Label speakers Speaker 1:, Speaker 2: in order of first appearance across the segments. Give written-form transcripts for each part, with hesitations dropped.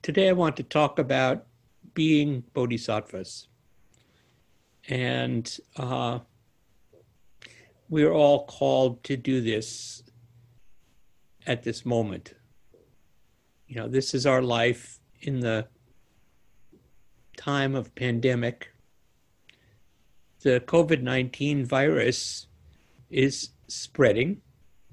Speaker 1: Today I want to talk about being bodhisattvas. And we're all called to do this at this moment. This is our life in the time of pandemic. The COVID-19 virus is spreading,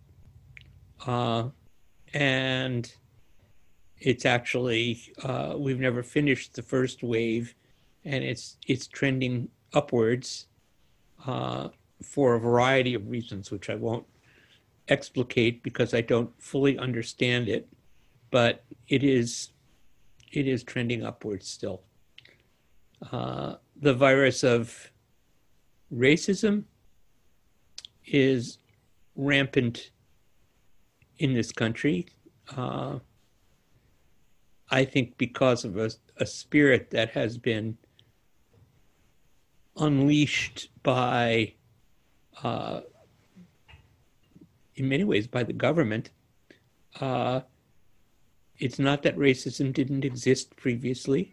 Speaker 1: and it's actually, we've never finished the first wave, and it's trending upwards for a variety of reasons, which I won't explicate because I don't fully understand it, but it is trending upwards still. The virus of racism is rampant in this country. I think because of a spirit that has been unleashed by, in many ways, by the government. It's not that racism didn't exist previously,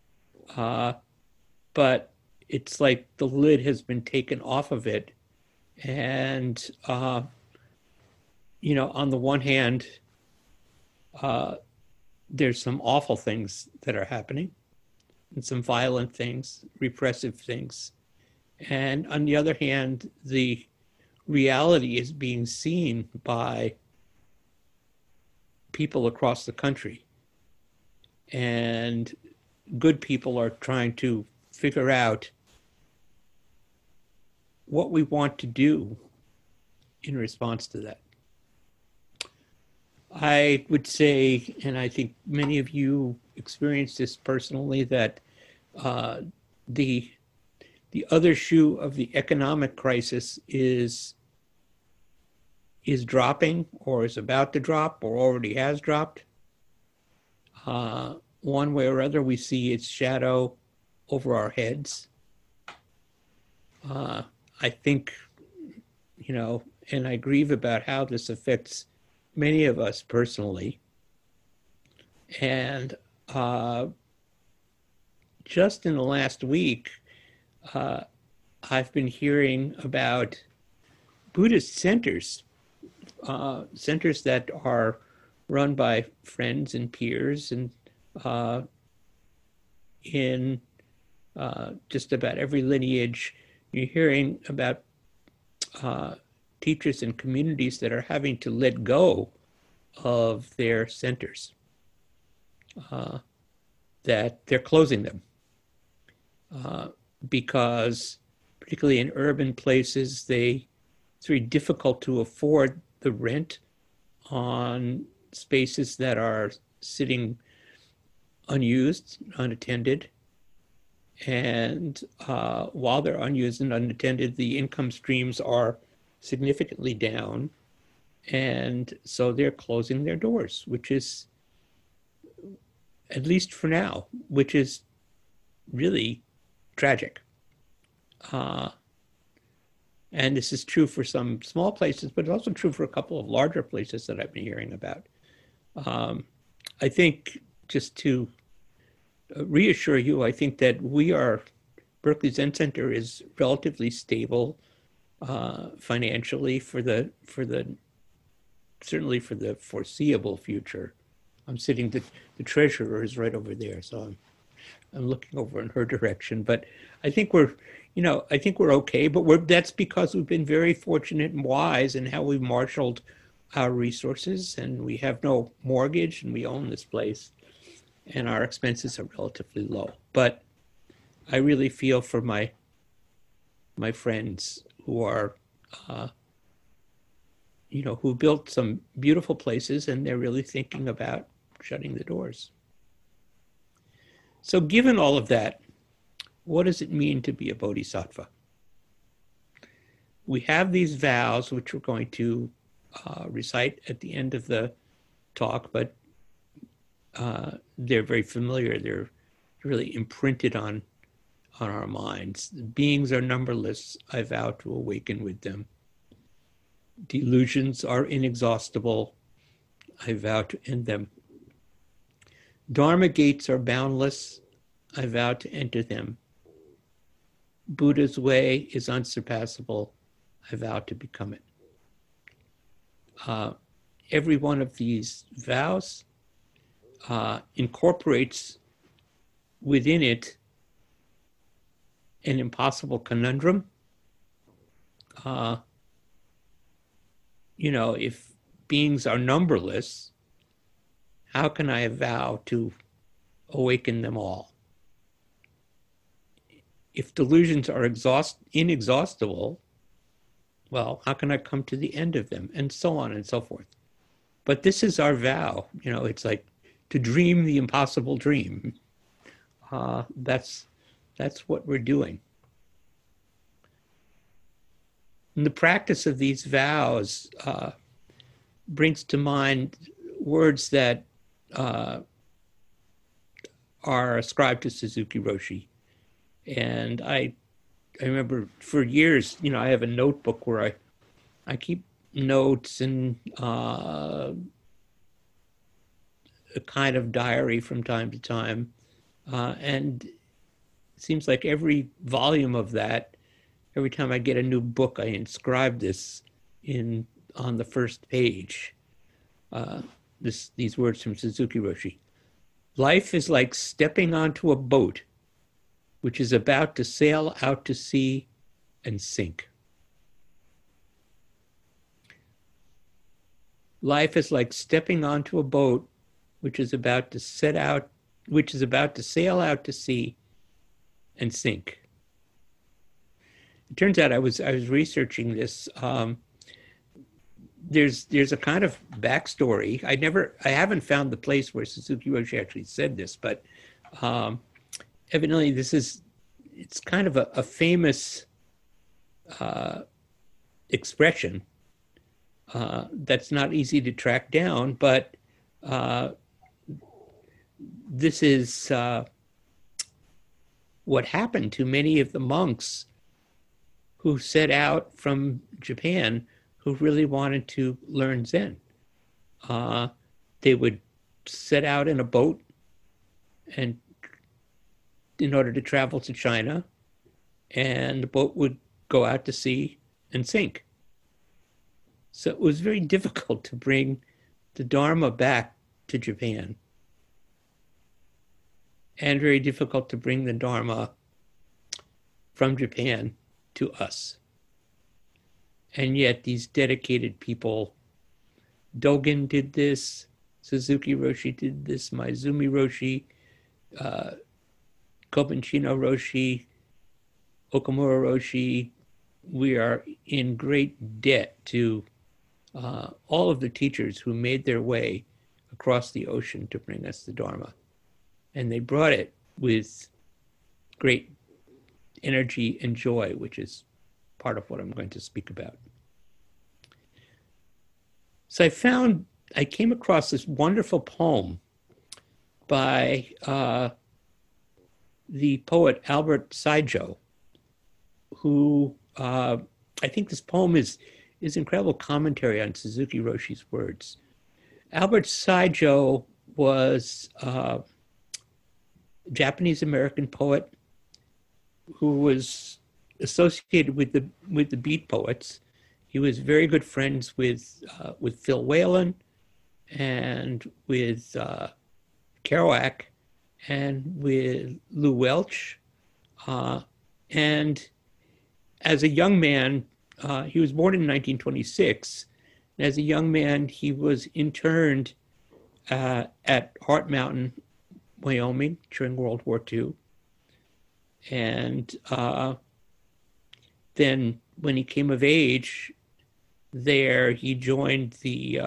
Speaker 1: but it's like the lid has been taken off of it. And, on the one hand, there's some awful things that are happening and some violent things, repressive things. And on the other hand, the reality is being seen by people across the country. And good people are trying to figure out what we want to do in response to that. I would say, and I think many of you experienced this personally, that the other shoe of the economic crisis is dropping, or is about to drop, or already has dropped. One way or other, we see its shadow over our heads. I think, and I grieve about how this affects many of us personally. And just in the last week, I've been hearing about Buddhist centers, centers that are run by friends and peers, and in just about every lineage, you're hearing about teachers and communities that are having to let go of their centers, that they're closing them because particularly in urban places, it's very difficult to afford the rent on spaces that are sitting unused, unattended. And while they're unused and unattended, the income streams are significantly down. And so they're closing their doors, which is, at least for now, which is really tragic. And this is true for some small places, but it's also true for a couple of larger places that I've been hearing about. I think, just to reassure you, I think that Berkeley Zen Center is relatively stable financially certainly for the foreseeable future. I'm sitting, the treasurer is right over there, so I'm looking over in her direction. But I think we're okay, but that's because we've been very fortunate and wise in how we've marshaled our resources, and we have no mortgage, and we own this place, and our expenses are relatively low. But I really feel for my friends who are, who built some beautiful places, and they're really thinking about shutting the doors. So given all of that, what does it mean to be a bodhisattva? We have these vows, which we're going to recite at the end of the talk, but they're very familiar. They're really imprinted on our minds. The beings are numberless. I vow to awaken with them. Delusions are inexhaustible. I vow to end them. Dharma gates are boundless. I vow to enter them. Buddha's way is unsurpassable. I vow to become it. Every one of these vows incorporates within it an impossible conundrum. If beings are numberless, how can I vow to awaken them all? If delusions are inexhaustible, well, how can I come to the end of them? And so on and so forth. But this is our vow. It's like to dream the impossible dream. That's what we're doing. And the practice of these vows brings to mind words that are ascribed to Suzuki Roshi. And I remember for years, I have a notebook where I keep notes and a kind of diary from time to time. And it seems like every volume of that, every time I get a new book, I inscribe this on the first page. These words from Suzuki Roshi. Life is like stepping onto a boat which is about to sail out to sea and sink. Life is like stepping onto a boat which is about to sail out to sea and sink. It turns out I was researching this. There's a kind of backstory. I haven't found the place where Suzuki Roshi actually said this, but evidently it's kind of a famous expression that's not easy to track down, but this is what happened to many of the monks who set out from Japan who really wanted to learn Zen. They would set out in a boat and in order to travel to China, and the boat would go out to sea and sink. So it was very difficult to bring the Dharma back to Japan, and very difficult to bring the Dharma from Japan to us. And yet these dedicated people, Dogen did this, Suzuki Roshi did this, Maezumi Roshi, Kobanshino Roshi, Okamura Roshi, we are in great debt to all of the teachers who made their way across the ocean to bring us the Dharma. And they brought it with great energy and joy, which is part of what I'm going to speak about. So I came across this wonderful poem by the poet Albert Saijo, who I think this poem is incredible commentary on Suzuki Roshi's words. Albert Saijo was a Japanese-American poet who was associated with the Beat Poets. He was very good friends with Phil Whalen and with Kerouac and with Lou Welch. And as a young man, he was born in 1926. And as a young man, he was interned at Heart Mountain, Wyoming during World War II. And then when he came of age there, he joined the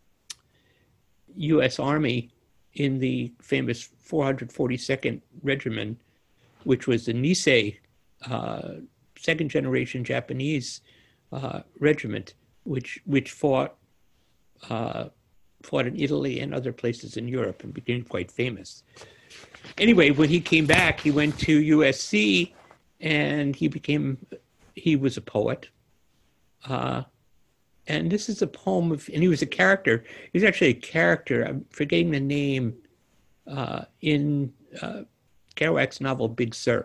Speaker 1: U.S. Army in the famous 442nd Regiment, which was the Nisei second generation Japanese regiment, which fought in Italy and other places in Europe and became quite famous. Anyway, when he came back, he went to USC and he was a poet. And this is a poem and he was a character. He was actually a character. I'm forgetting the name in Kerouac's novel Big Sur.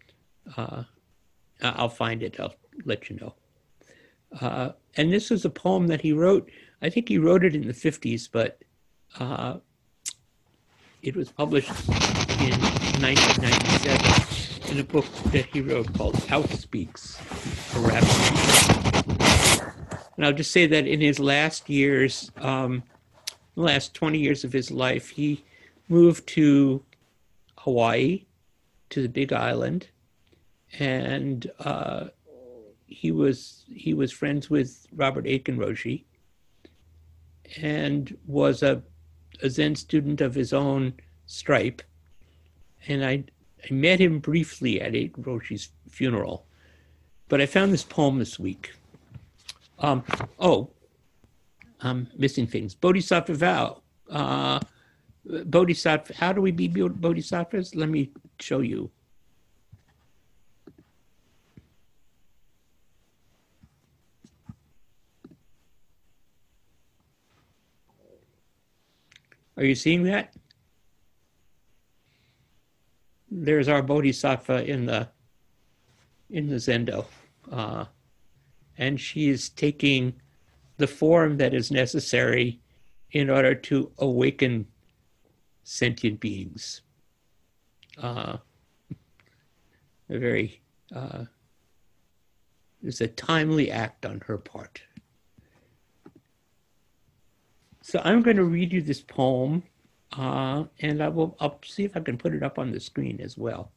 Speaker 1: I'll find it. I'll let you know. And this was a poem that he wrote. I think he wrote it in the 50s, but it was published in 1997 in a book that he wrote called Outspeaks, a rap. And I'll just say that in his last years, the last 20 years of his life, he moved to Hawaii, to the Big Island, and he was friends with Robert Aiken-Roshi, and was a Zen student of his own stripe. And I met him briefly at Aiken-Roshi's funeral, but I found this poem this week. I'm missing things. Bodhisattva vow. Bodhisattva. How do we be bodhisattvas? Let me show you. Are you seeing that? There's our bodhisattva in the Zendo. And she is taking the form that is necessary in order to awaken sentient beings. It's a timely act on her part. So I'm going to read you this poem, and I'll see if I can put it up on the screen as well.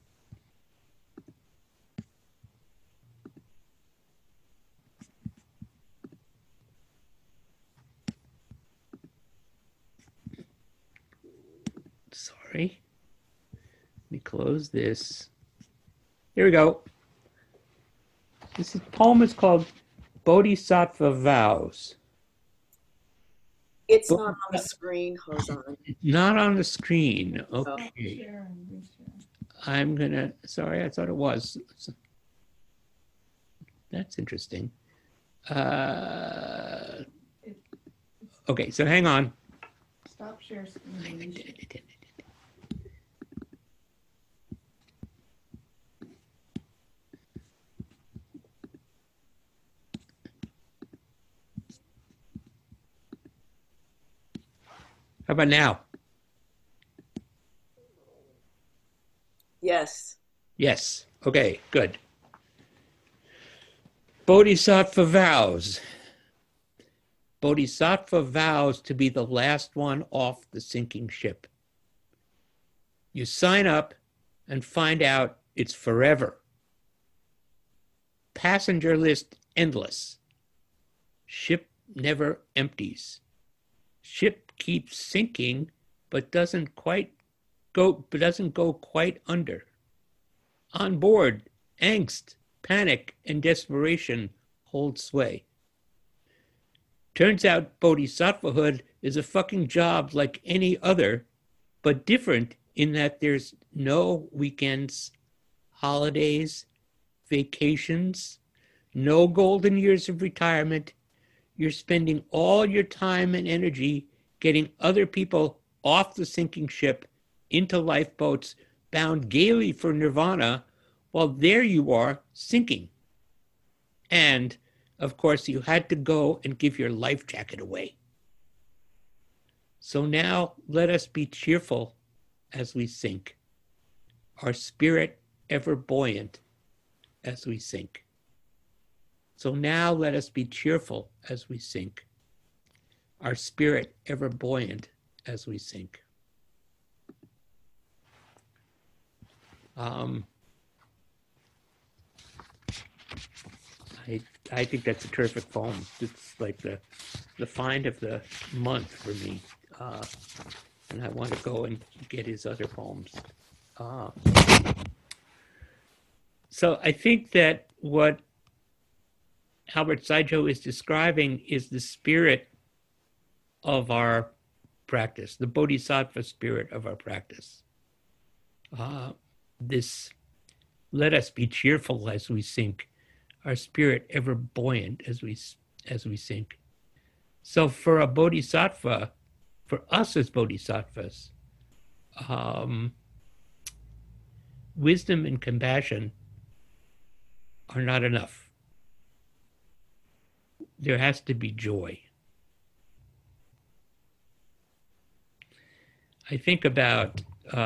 Speaker 1: Sorry. Let me close this. Here we go. This poem is called Bodhisattva Vows.
Speaker 2: It's not on the screen, Hosan.
Speaker 1: Not on the screen. Okay. I'm gonna, sorry, I thought it was. That's interesting. Okay, so hang on.
Speaker 3: Stop share screen.
Speaker 1: How about now?
Speaker 2: Yes.
Speaker 1: Yes. Okay, good. Bodhisattva vows. Bodhisattva vows to be the last one off the sinking ship. You sign up and find out it's forever. Passenger list endless. Ship never empties. Ship keeps sinking, but doesn't go quite under. On board, angst, panic, and desperation hold sway. Turns out bodhisattvahood is a fucking job like any other, but different in that there's no weekends, holidays, vacations, no golden years of retirement. You're spending all your time and energy getting other people off the sinking ship into lifeboats bound gaily for nirvana, while there you are sinking. And, of course, you had to go and give your life jacket away. So now let us be cheerful as we sink, our spirit ever buoyant as we sink. So now let us be cheerful as we sink, our spirit ever buoyant as we sink. I think that's a terrific poem. It's like the find of the month for me. And I want to go and get his other poems. So I think that what Albert Saijo is describing is the spirit of our practice, the bodhisattva spirit of our practice. This, let us be cheerful as we sink, our spirit ever buoyant as we sink. So for a bodhisattva, for us as bodhisattvas, um, wisdom and compassion are not enough. There has to be joy. I think about,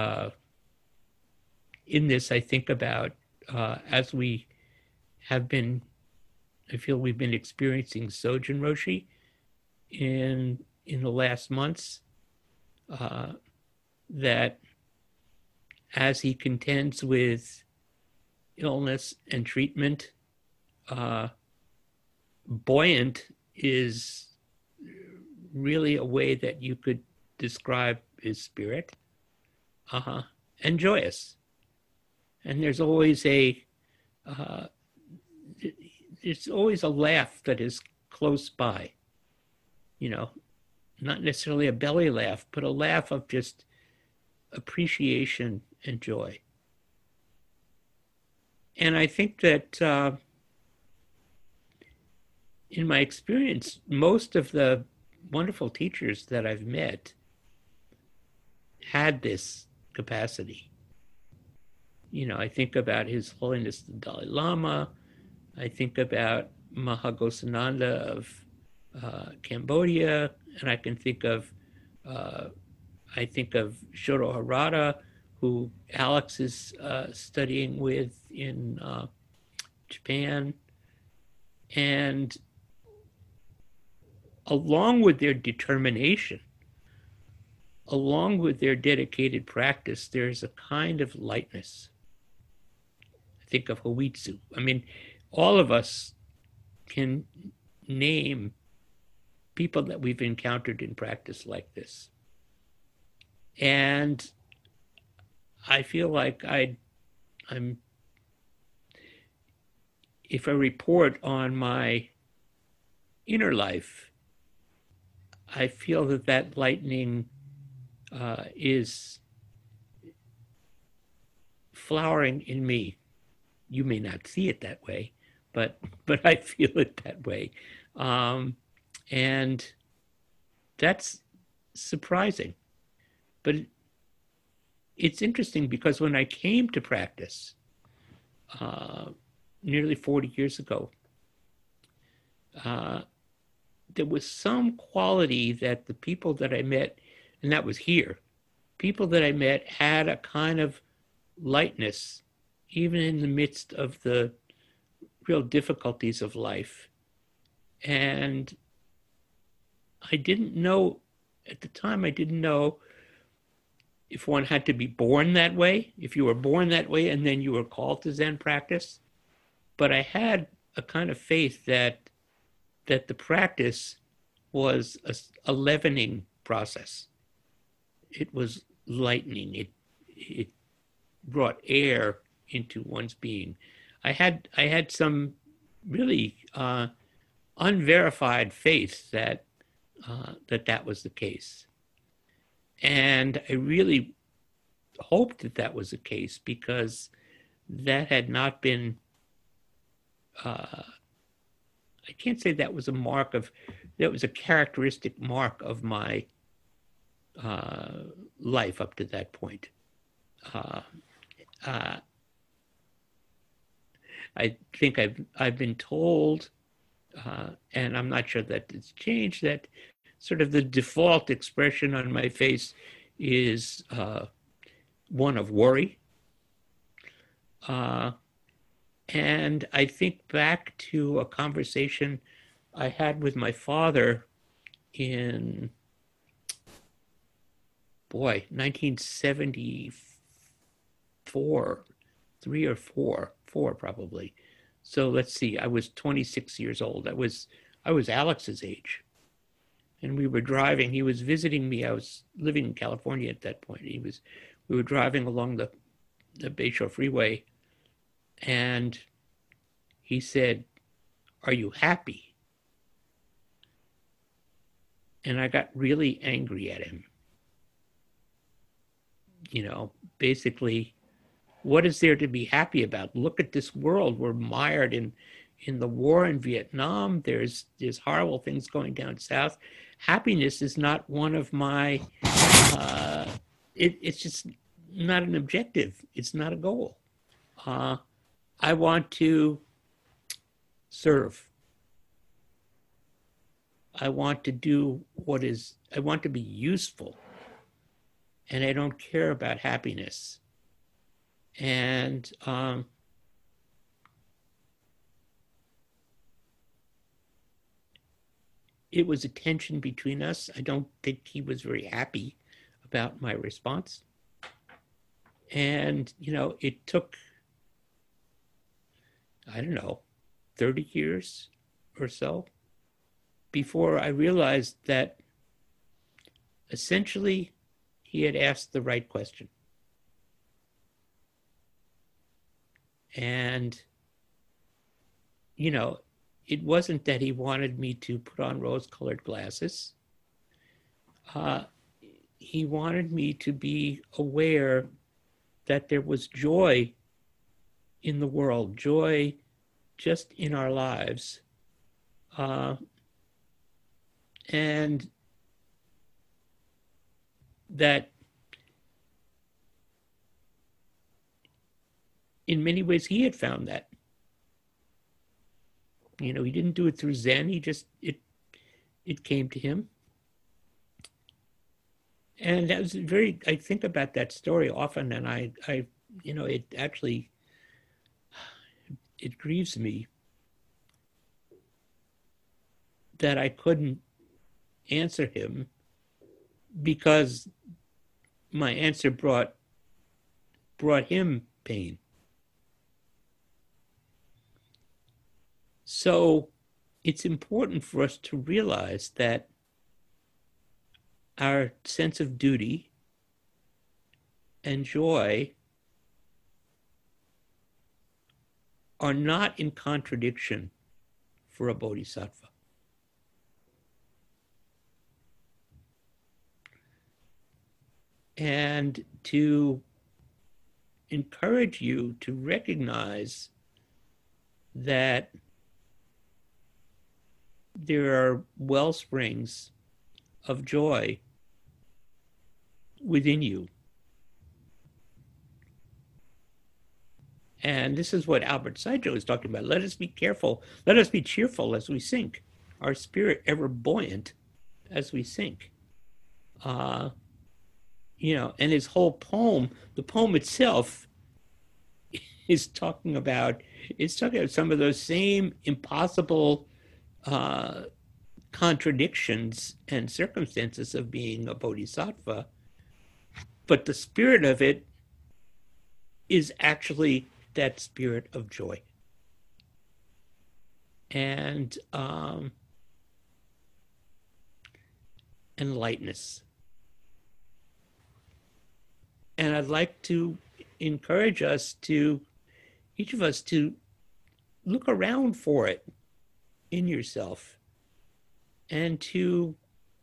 Speaker 1: in this, I think about as we have been, I feel we've been experiencing Sojin Roshi in the last months, that as he contends with illness and treatment, buoyant is really a way that you could describe his spirit, and joyous. And there's always a laugh that is close by, you know, not necessarily a belly laugh, but a laugh of just appreciation and joy. And I think that in my experience, most of the wonderful teachers that I've met had this capacity. You know, I think about His Holiness the Dalai Lama. I think about Mahagosananda of Cambodia, and I think of Shoro Harada, who Alex is studying with in Japan. And along with their determination, along with their dedicated practice, there's a kind of lightness. I think of Hoitsu. I mean, all of us can name people that we've encountered in practice like this. And I feel like I'm, if I report on my inner life, I feel that lightning is flowering in me. You may not see it that way, but I feel it that way. And that's surprising. But it's interesting because when I came to practice nearly 40 years ago, there was some quality that the people that I met, and that was here, people that I met had a kind of lightness, even in the midst of the real difficulties of life. And I didn't know, at the time, I didn't know if one had to be born that way, if you were born that way and then you were called to Zen practice. But I had a kind of faith that the practice was a leavening process. It was lightening. It brought air into one's being. I had some really unverified faith that that was the case. And I really hoped that was the case, because that had not been, I can't say that was that was a characteristic mark of my life up to that point. I think I've been told, and I'm not sure that it's changed, that sort of the default expression on my face is one of worry. And I think back to a conversation I had with my father in, 1974, 4 probably. So let's see, I was 26 years old. I was Alex's age. And we were driving, he was visiting me. I was living in California at that point. We were driving along the Bayshore Freeway, and he said, "Are you happy?" And I got really angry at him. You know, basically, what is there to be happy about? Look at this world. We're mired in the war in Vietnam. There's horrible things going down south. Happiness is not one of my it's just not an objective. It's not a goal. I want to serve. I want to do I want to be useful, and I don't care about happiness. And it was a tension between us. I don't think he was very happy about my response. And, it took, I don't know, 30 years or so before I realized that essentially he had asked the right question. And, it wasn't that he wanted me to put on rose-colored glasses. He wanted me to be aware that there was joy in the world, joy just in our lives. And that in many ways he had found that. He didn't do it through Zen. It came to him. And that was I think about that story often, and it actually, it grieves me that I couldn't answer him because my answer brought him pain. So it's important for us to realize that our sense of duty and joy are not in contradiction for a bodhisattva. And to encourage you to recognize that there are well springs of joy within you. And this is what Albert Saijo is talking about. Let us be careful. Let us be cheerful as we sink. Our spirit ever buoyant as we sink. And his whole poem, the poem itself, is talking about some of those same impossible contradictions and circumstances of being a bodhisattva, but the spirit of it is actually that spirit of joy and lightness. And I'd like to encourage each of us to look around for it in yourself and to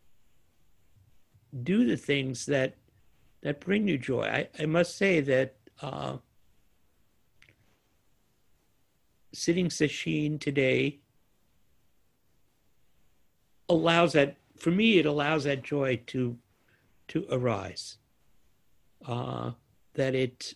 Speaker 1: do the things that bring you joy. I must say that sitting sesshin today allows that, for me, it allows that joy to arise. That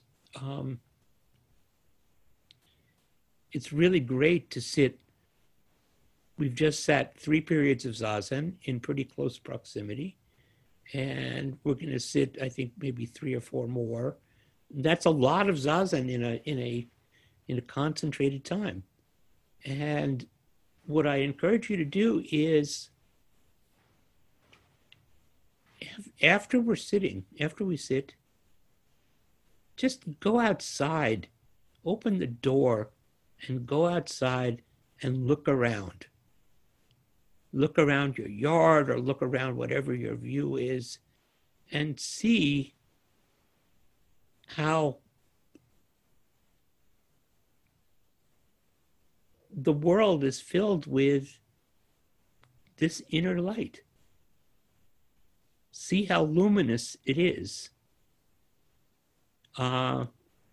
Speaker 1: it's really great to sit. We've just sat 3 periods of zazen in pretty close proximity, and we're going to sit, I think, maybe 3 or 4 more. That's a lot of zazen in a concentrated time. And what I encourage you to do is, after we sit, just go outside, open the door, and go outside and look around. Look around your yard or look around whatever your view is and see how the world is filled with this inner light. See how luminous it is. And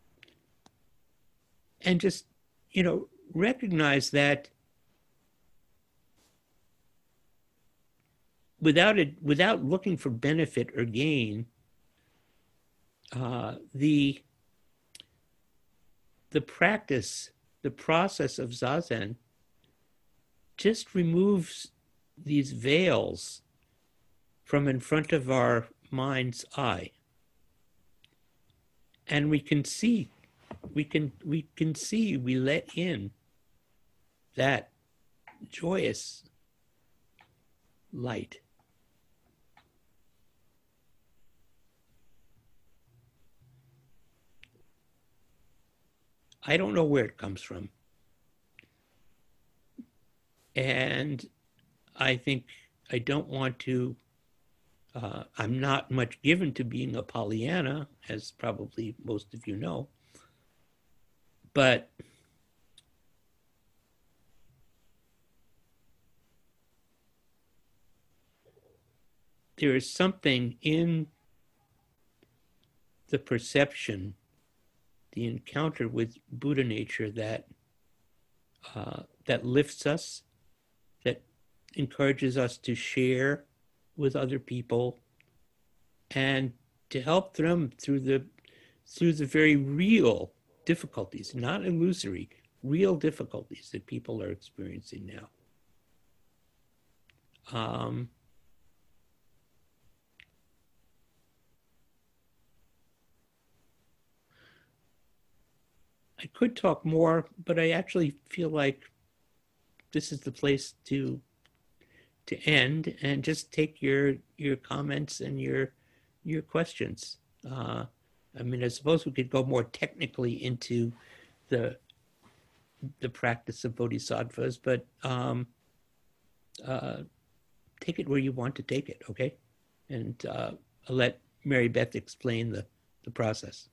Speaker 1: just, recognize that without looking for benefit or gain, the practice, the process of zazen just removes these veils from in front of our mind's eye. And we can see, we let in that joyous light. I don't know where it comes from. And I think I don't want to, I'm not much given to being a Pollyanna, as probably most of you know, but there is something in the perception, the encounter with Buddha nature that that lifts us, that encourages us to share with other people, and to help them through the very real difficulties, not illusory, real difficulties that people are experiencing now. I could talk more, but I actually feel like this is the place to end and just take your comments and your questions. I mean, I suppose we could go more technically into the practice of bodhisattvas, but take it where you want to take it, okay? And I'll let Mary Beth explain the process.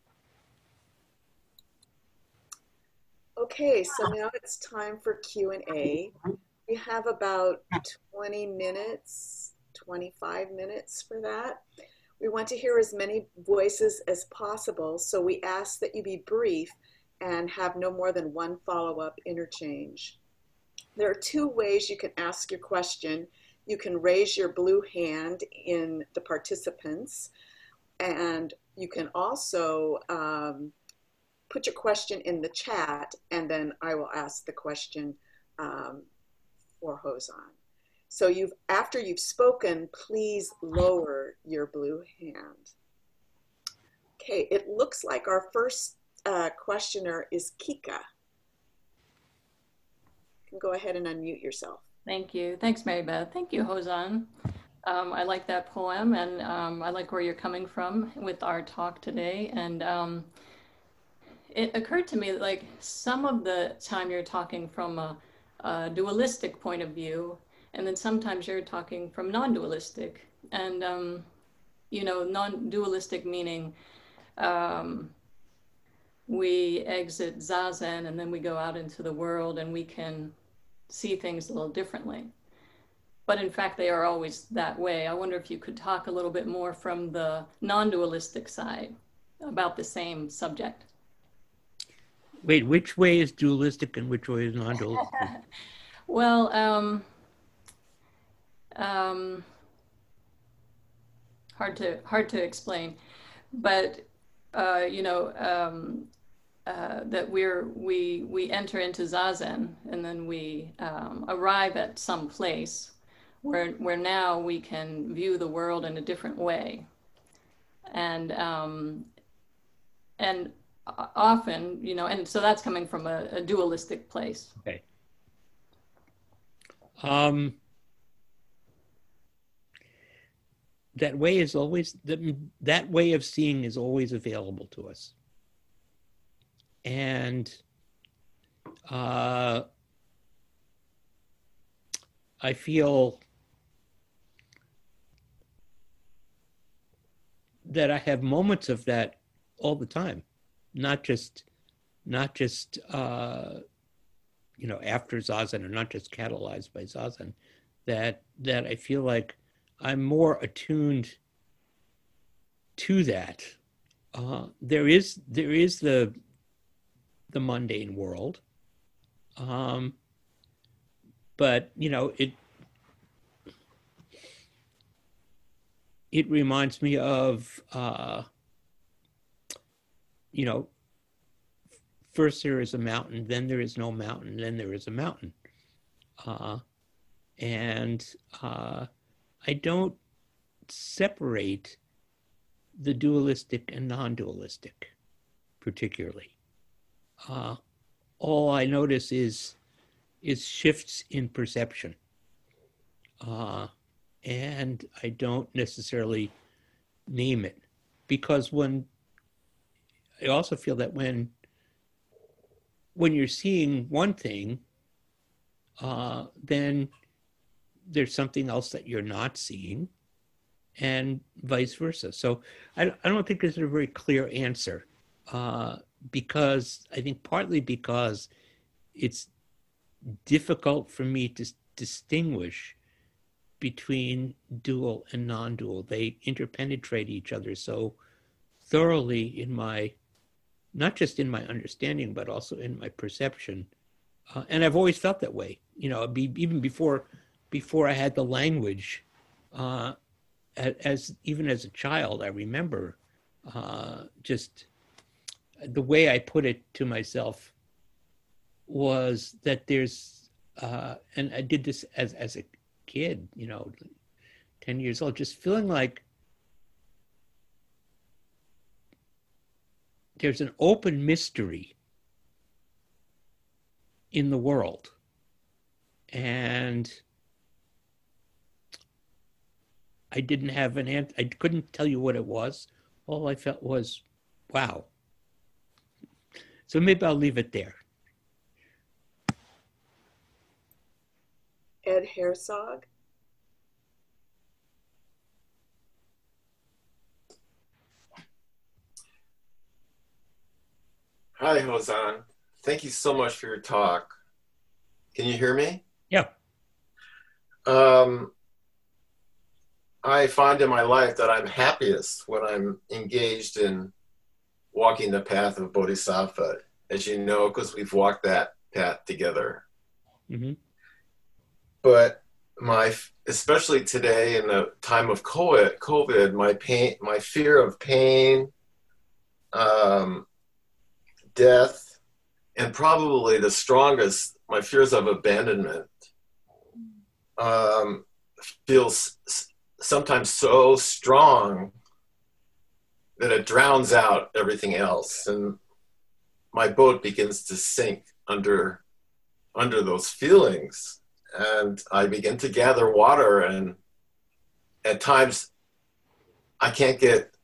Speaker 2: Okay, so now it's time for Q&A. We have about 20 minutes, 25 minutes for that. We want to hear as many voices as possible, so we ask that you be brief and have no more than one follow-up interchange. There are two ways you can ask your question. You can raise your blue hand in the participants, and you can also put your question in the chat, and then I will ask the question for Hozan. So after you've spoken, please lower your blue hand. Okay, it looks like our first questioner is Kika. You can go ahead and unmute yourself.
Speaker 4: Thank you. Thanks, Mary Beth. Thank you, Hozan. I like that poem, and I like where you're coming from with our talk today. And it occurred to me that, like, some of the time you're talking from a dualistic point of view, and then sometimes you're talking from non-dualistic. And, you know, non-dualistic meaning we exit Zazen and then we go out into the world and we can see things a little differently. But in fact, they are always that way. I wonder if you could talk a little bit more from the non-dualistic side about the same subject.
Speaker 1: Wait, which way is dualistic and which way is non-dualistic?
Speaker 4: Well, hard to explain, but you know, that we enter into Zazen and then we arrive at some place where now we can view the world in a different way, and often, you know, and so that's coming from a dualistic place.
Speaker 1: Okay. That way is always, that way of seeing is always available to us. And I feel that I have moments of that all the time, not just you know, after Zazen, or not just catalyzed by Zazen, that I feel like I'm more attuned to that. There is the mundane world, but you know, it reminds me of you know, first there is a mountain, then there is no mountain, then there is a mountain. And I don't separate the dualistic and non-dualistic particularly. All I notice is shifts in perception. And I don't necessarily name it, because I also feel that when you're seeing one thing, then there's something else that you're not seeing, and vice versa. So I don't think there's a very clear answer, because I think partly because it's difficult for me to distinguish between dual and non-dual. They interpenetrate each other so thoroughly in my, not just in my understanding, but also in my perception. And I've always felt that way, even before I had the language. Even as a child, I remember just the way I put it to myself was that there's, and I did this as a kid, 10 years old, just feeling like there's an open mystery in the world. And I didn't have an answer. I couldn't tell you what it was. All I felt was, wow. So maybe I'll leave it there.
Speaker 2: Ed Herzog.
Speaker 5: Hi, Hosan. Thank you so much for your talk. Can you hear me?
Speaker 1: Yeah.
Speaker 5: I find in my life that I'm happiest when I'm engaged in walking the path of Bodhisattva, as you know, because we've walked that path together.
Speaker 1: Mm-hmm.
Speaker 5: But especially today in the time of COVID, my fear of pain, death, and probably the strongest, my fears of abandonment, feels sometimes so strong that it drowns out everything else, and my boat begins to sink under those feelings, and I begin to gather water, and at times I can't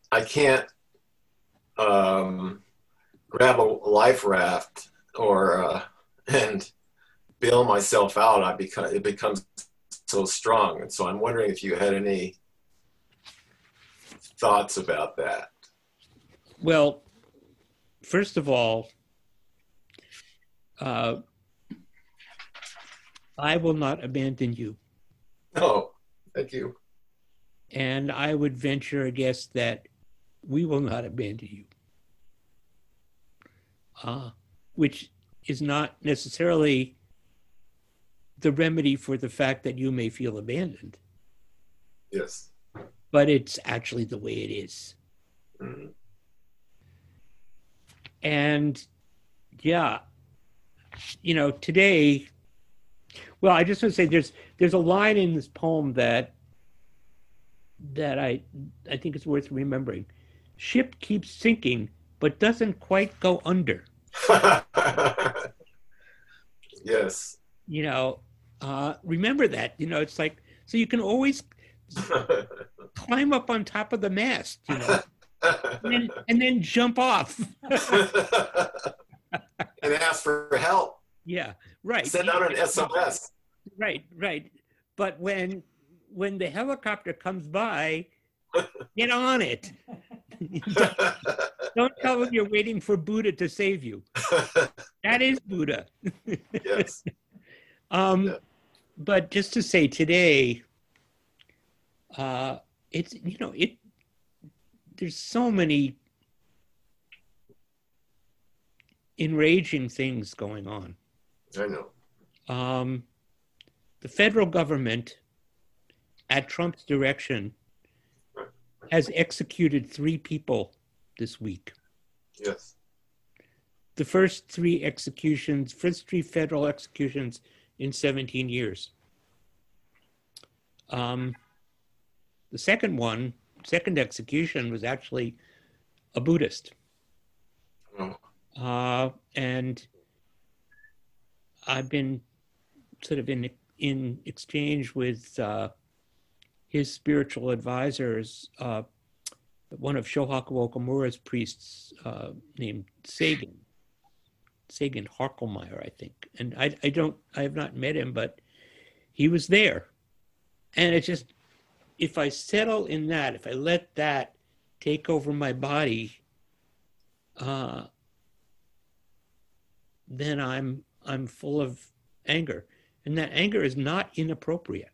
Speaker 5: grab a life raft or and bail myself out. It becomes so strong. And so I'm wondering if you had any thoughts about that.
Speaker 1: Well, first of all, I will not abandon you.
Speaker 5: Oh, thank you.
Speaker 1: And I would venture a guess that we will not abandon you. Which is not necessarily the remedy for the fact that you may feel abandoned.
Speaker 5: Yes.
Speaker 1: But it's actually the way it is.
Speaker 5: Mm-hmm.
Speaker 1: And yeah, today, well, I just want to say there's a line in this poem that I think is worth remembering. Ship keeps sinking, but doesn't quite go under.
Speaker 5: Yes.
Speaker 1: Remember that. It's like, so you can always climb up on top of the mast, and then jump off.
Speaker 5: And ask for help.
Speaker 1: Yeah, right.
Speaker 5: Send out an SOS.
Speaker 1: Right. But when the helicopter comes by, get on it. Don't tell them you're waiting for Buddha to save you. That is Buddha.
Speaker 5: Yes.
Speaker 1: Yeah. But just to say today, it's, there's so many enraging things going on.
Speaker 5: I know.
Speaker 1: The federal government, at Trump's direction, has executed 3 people this week.
Speaker 5: Yes.
Speaker 1: the first three federal executions in 17 years. The second execution was actually a Buddhist. And I've been sort of in exchange with his spiritual advisors, one of Shohaku Okamura's priests named Sagan Harkelmeyer, I think. And I have not met him, but he was there. And it's just, if I settle in that, if I let that take over my body, then I'm full of anger. And that anger is not inappropriate.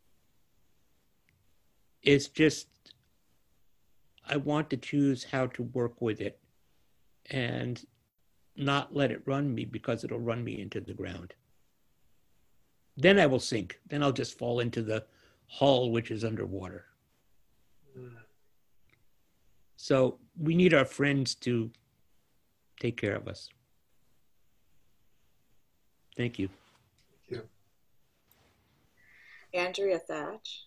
Speaker 1: It's just, I want to choose how to work with it and not let it run me, because it'll run me into the ground. Then I will sink. Then I'll just fall into the hull, which is underwater. So we need our friends to take care of us. Thank you.
Speaker 5: Thank you.
Speaker 2: Andrea Thatch.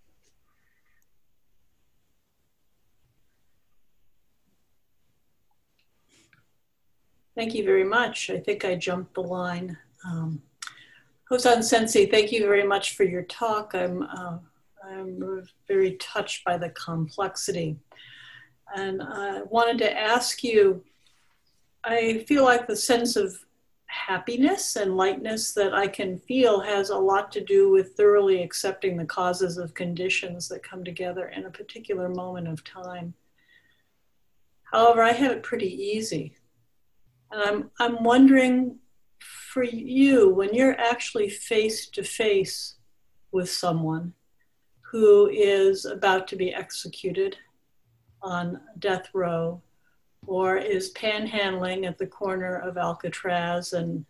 Speaker 3: Thank you very much. I think I jumped the line. Hosan Sensei, thank you very much for your talk. I'm very touched by the complexity. And I wanted to ask you, I feel like the sense of happiness and lightness that I can feel has a lot to do with thoroughly accepting the causes of conditions that come together in a particular moment of time. However, I have it pretty easy. And I'm wondering, for you, when you're actually face to face with someone who is about to be executed on death row, or is panhandling at the corner of Alcatraz and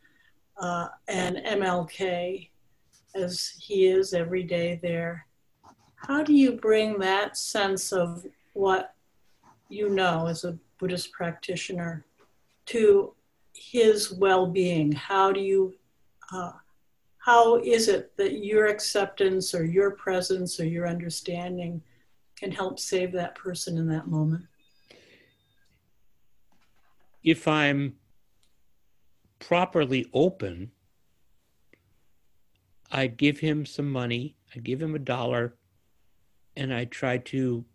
Speaker 3: MLK, as he is every day there, how do you bring that sense of what you know as a Buddhist practitioner to his well-being? How is it that your acceptance or your presence or your understanding can help save that person in that moment?
Speaker 1: If I'm properly open, I give him some money, I give him $1, and I try to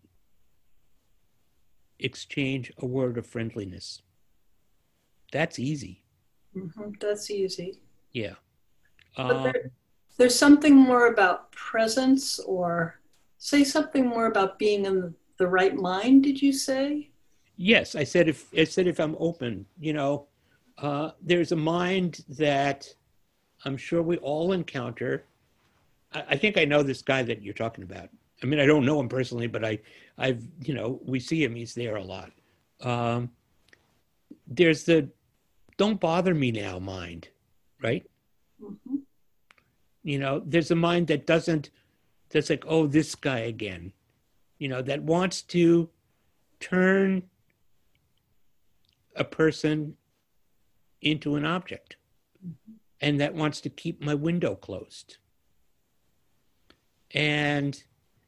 Speaker 1: exchange a word of friendliness. That's easy.
Speaker 3: Mm-hmm. That's easy.
Speaker 1: Yeah.
Speaker 3: But there's something more about presence, or say something more about being in the right mind, did you say?
Speaker 1: Yes, I said if I'm open, there's a mind that I'm sure we all encounter. I think I know this guy that you're talking about. I mean, I don't know him personally, but we see him, he's there a lot. There's the don't bother me now mind, right? Mm-hmm. There's a mind that's like, oh, this guy again, that wants to turn a person into an object, mm-hmm. and that wants to keep my window closed. And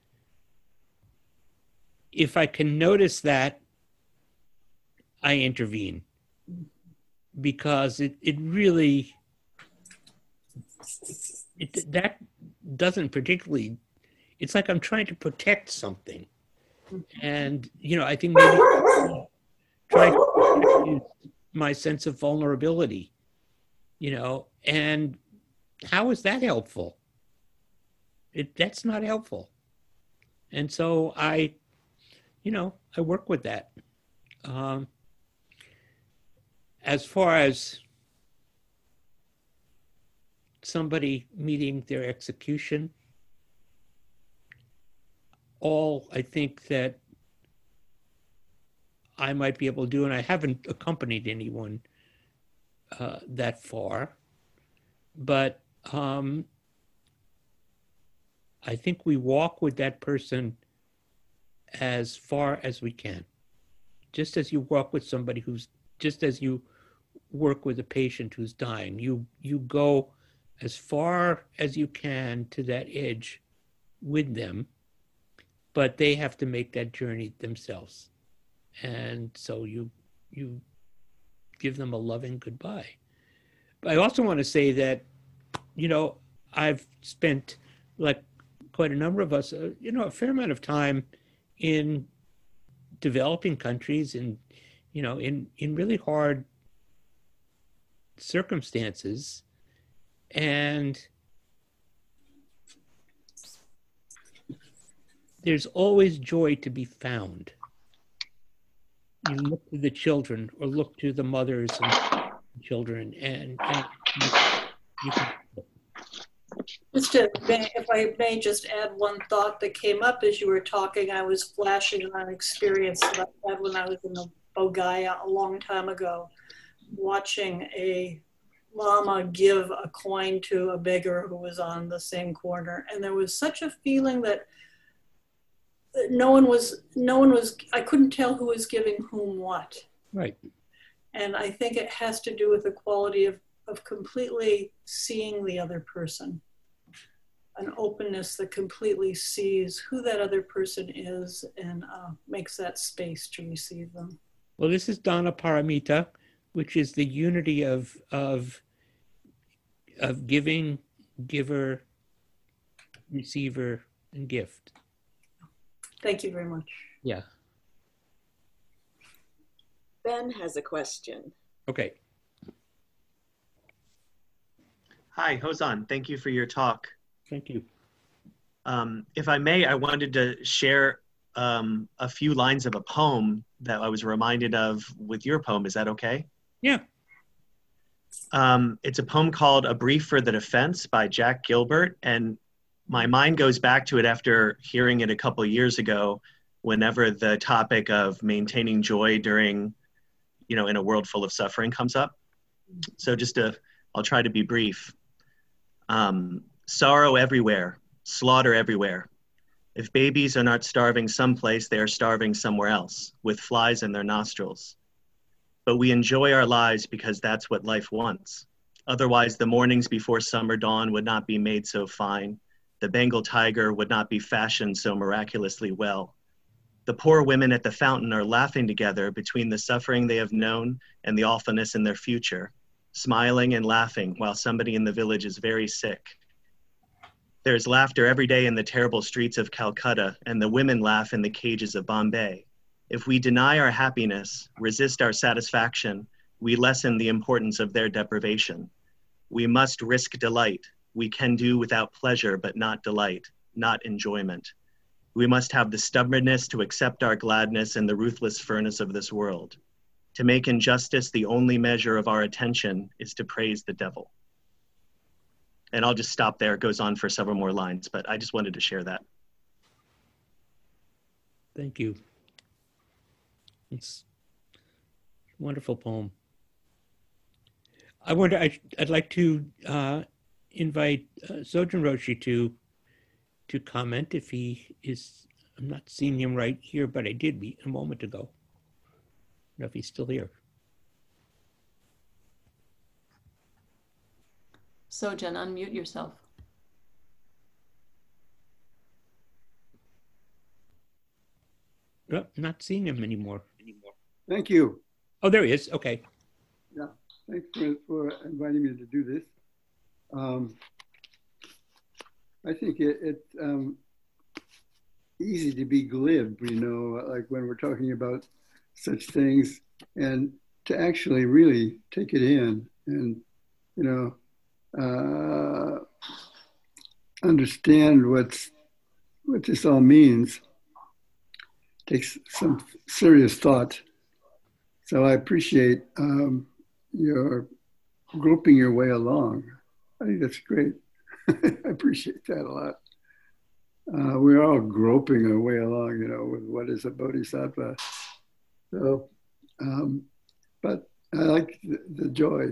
Speaker 1: if I can notice that, I intervene, because it really, that doesn't particularly, it's like I'm trying to protect something. And, I think maybe trying to protect my sense of vulnerability, and how is that helpful? That's not helpful. And so I work with that. As far as somebody meeting their execution, all I think that I might be able to do, and I haven't accompanied anyone that far, but I think we walk with that person as far as we can. Just as you walk with somebody just as you work with a patient who's dying. You go as far as you can to that edge with them, but they have to make that journey themselves. And so you give them a loving goodbye. But I also want to say that, I've spent, like quite a number of us, a fair amount of time in developing countries and, in really hard circumstances. And there's always joy to be found. You look to the children or look to the mothers and children, and you can.
Speaker 3: If I may just add one thought that came up as you were talking, I was flashing on an experience that I had when I was in Bogaya a long time ago, watching a lama give a coin to a beggar who was on the same corner. And there was such a feeling that no one was, I couldn't tell who was giving whom what.
Speaker 1: Right.
Speaker 3: And I think it has to do with the quality of completely seeing the other person, an openness that completely sees who that other person is and makes that space to receive them.
Speaker 1: Well, this is Dana Paramita, which is the unity of giving, giver, receiver, and gift.
Speaker 3: Thank you very much.
Speaker 1: Yeah.
Speaker 2: Ben has a question.
Speaker 1: Okay.
Speaker 6: Hi, Hozan. Thank you for your talk.
Speaker 1: Thank you.
Speaker 6: If I may, I wanted to share a few lines of a poem that I was reminded of with your poem. Is that okay?
Speaker 1: Yeah.
Speaker 6: It's a poem called A Brief for the Defense by Jack Gilbert. And my mind goes back to it after hearing it a couple of years ago, whenever the topic of maintaining joy during, in a world full of suffering comes up. So I'll try to be brief. Sorrow everywhere, slaughter everywhere. If babies are not starving someplace, they are starving somewhere else, with flies in their nostrils. But we enjoy our lives because that's what life wants. Otherwise, the mornings before summer dawn would not be made so fine. The Bengal tiger would not be fashioned so miraculously well. The poor women at the fountain are laughing together between the suffering they have known and the awfulness in their future, smiling and laughing while somebody in the village is very sick. There's laughter every day in the terrible streets of Calcutta, and the women laugh in the cages of Bombay. If we deny our happiness, resist our satisfaction, we lessen the importance of their deprivation. We must risk delight. We can do without pleasure, but not delight, not enjoyment. We must have the stubbornness to accept our gladness in the ruthless furnace of this world. To make injustice the only measure of our attention is to praise the devil. And I'll just stop there. It goes on for several more lines, but I just wanted to share that.
Speaker 1: Thank you. It's a wonderful poem. I'd like to invite Sojin Roshi to comment if he is. I'm not seeing him right here, but I did a moment ago. I don't know if he's still here.
Speaker 4: Sojin, unmute yourself.
Speaker 1: Oh, not seeing him anymore.
Speaker 7: Thank you.
Speaker 1: Oh, there he is. Okay.
Speaker 7: Yeah, thanks for inviting me to do this. I think it's easy to be glib, like when we're talking about such things, and to actually really take it in and, understand what this all means takes some serious thought. So I appreciate your groping your way along. I think that's great. I appreciate that a lot. We're all groping our way along, with what is a bodhisattva. So, but I like the joy,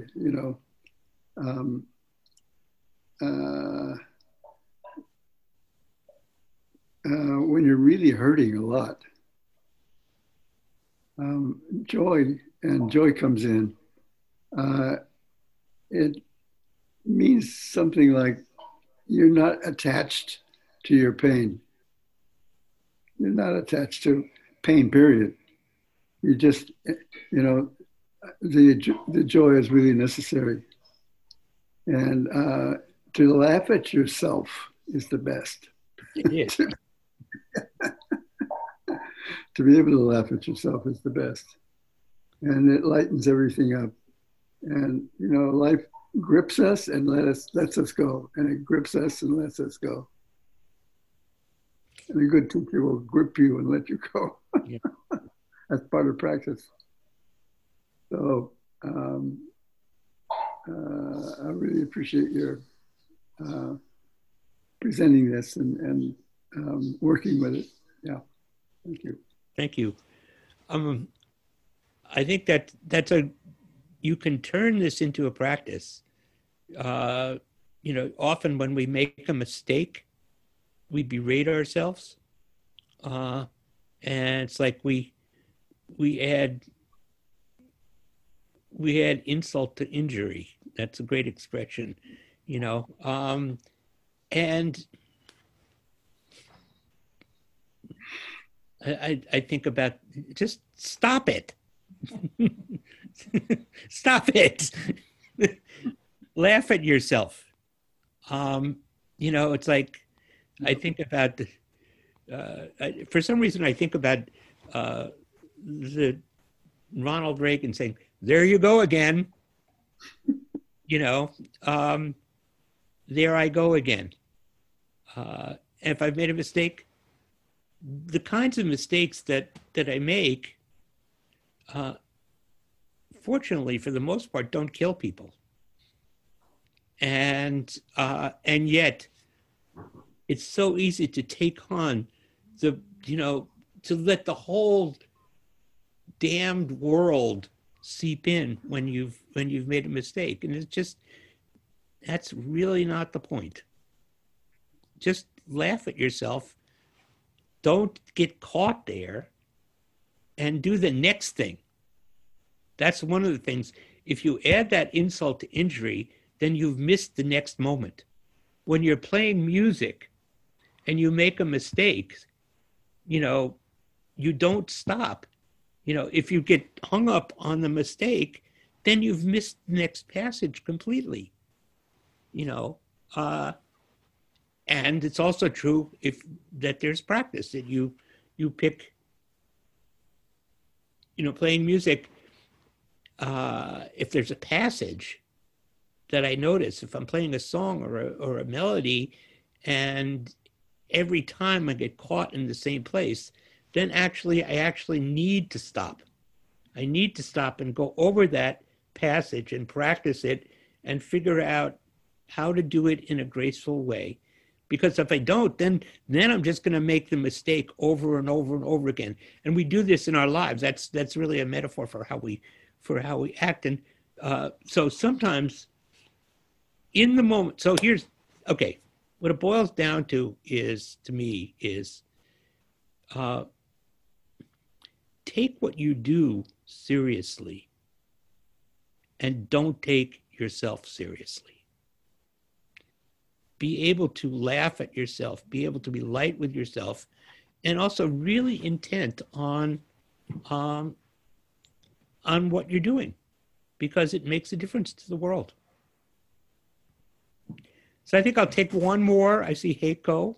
Speaker 7: when you're really hurting a lot, joy comes in. it means something like you're not attached to your pain. You're not attached to pain, period. You just, the joy is really necessary. And to laugh at yourself is the best.
Speaker 1: It is.
Speaker 7: To be able to laugh at yourself is the best. And it lightens everything up. And, life grips us and lets us go. And it grips us and lets us go. And a good teacher will grip you and let you go.
Speaker 1: Yeah.
Speaker 7: That's part of practice. So I really appreciate your presenting this and working with it. Yeah, thank you.
Speaker 1: Thank you. I think you can turn this into a practice. Often when we make a mistake, we berate ourselves, and it's like we add insult to injury. That's a great expression, and I think about just stop it. Stop it. Laugh at yourself. It's like I think about for some reason I think about the Ronald Reagan saying, "There you go again." There I go again. And if I've made a mistake, the kinds of mistakes that I make, fortunately, for the most part, don't kill people. And yet, it's so easy to take on to let the whole damned world seep in when you've made a mistake. And it's just, that's really not the point. Just laugh at yourself. Don't get caught there and do the next thing. That's one of the things. If you add that insult to injury, then you've missed the next moment. When you're playing music and you make a mistake, you don't stop. If you get hung up on the mistake, then you've missed the next passage completely. And it's also true that there's practice, that you pick, playing music. If there's a passage that I notice, if I'm playing a song or a melody, and every time I get caught in the same place, then I actually need to stop. I need to stop and go over that passage and practice it and figure out how to do it in a graceful way. Because if I don't, then I'm just going to make the mistake over and over and over again. And we do this in our lives. That's really a metaphor for how we act. And so sometimes in the moment, so what it boils down to is take what you do seriously and don't take yourself seriously. Be able to laugh at yourself, be able to be light with yourself, and also really intent on what you're doing, because it makes a difference to the world. So I think I'll take one more. I see Heiko.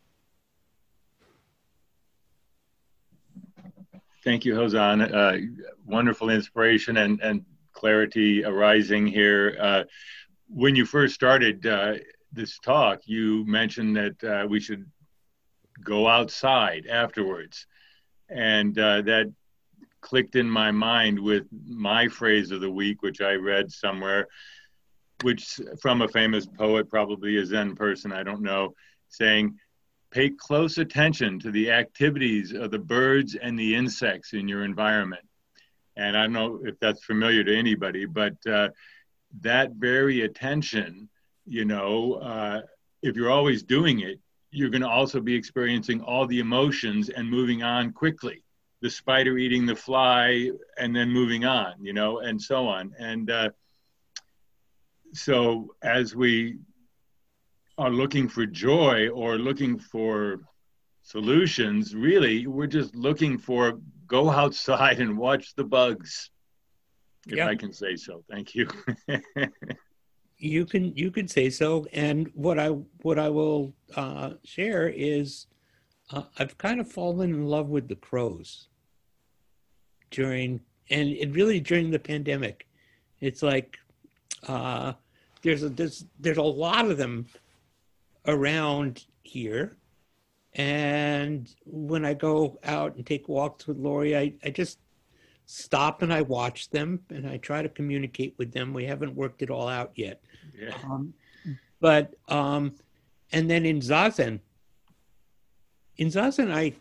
Speaker 8: Thank you, Hozan. Wonderful inspiration and clarity arising here. When you first started this talk, you mentioned that we should go outside afterwards. And that clicked in my mind with my phrase of the week, which I read somewhere, which from a famous poet, probably a Zen person, I don't know, saying, pay close attention to the activities of the birds and the insects in your environment. And I don't know if that's familiar to anybody, but that very attention, if you're always doing it, you're going to also be experiencing all the emotions and moving on quickly. The spider eating the fly and then moving on, and so on. And So as we are looking for joy or looking for solutions, really, we're just looking for go outside and watch the bugs, if I can say so. Thank you.
Speaker 1: You can say so. And what I will share is I've kind of fallen in love with the crows during the pandemic. It's like there's a lot of them around here. And when I go out and take walks with Lori, I just stop and I watch them and I try to communicate with them. We haven't worked it all out yet.
Speaker 8: Yeah.
Speaker 1: And then in Zazen I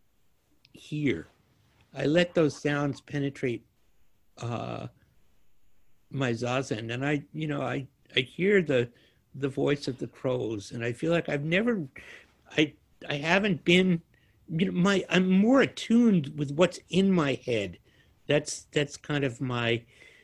Speaker 1: let those sounds penetrate my Zazen, and I hear the voice of the crows, and I feel like I haven't been, I'm more attuned with what's in my head. That's kind of my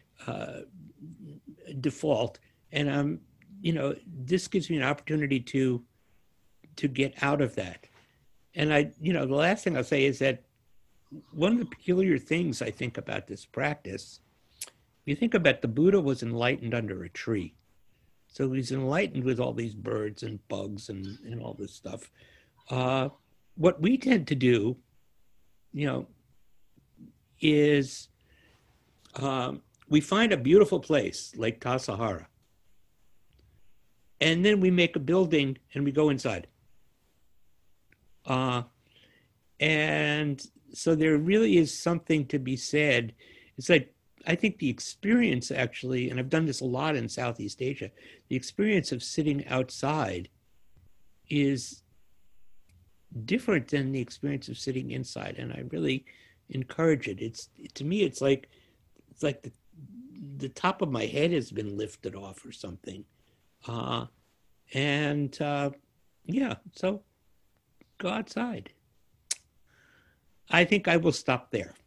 Speaker 1: default, and this gives me an opportunity to get out of that. And the last thing I'll say is that one of the peculiar things I think about this practice, you think about the Buddha was enlightened under a tree. So he's enlightened with all these birds and bugs and all this stuff. What we tend to do, is we find a beautiful place like Tassajara, and then we make a building and we go inside. And so there really is something to be said. It's like, I think the experience actually, and I've done this a lot in Southeast Asia, the experience of sitting outside is different than the experience of sitting inside. And I really encourage it. To me, it's like the top of my head has been lifted off or something. So go outside. I think I will stop there.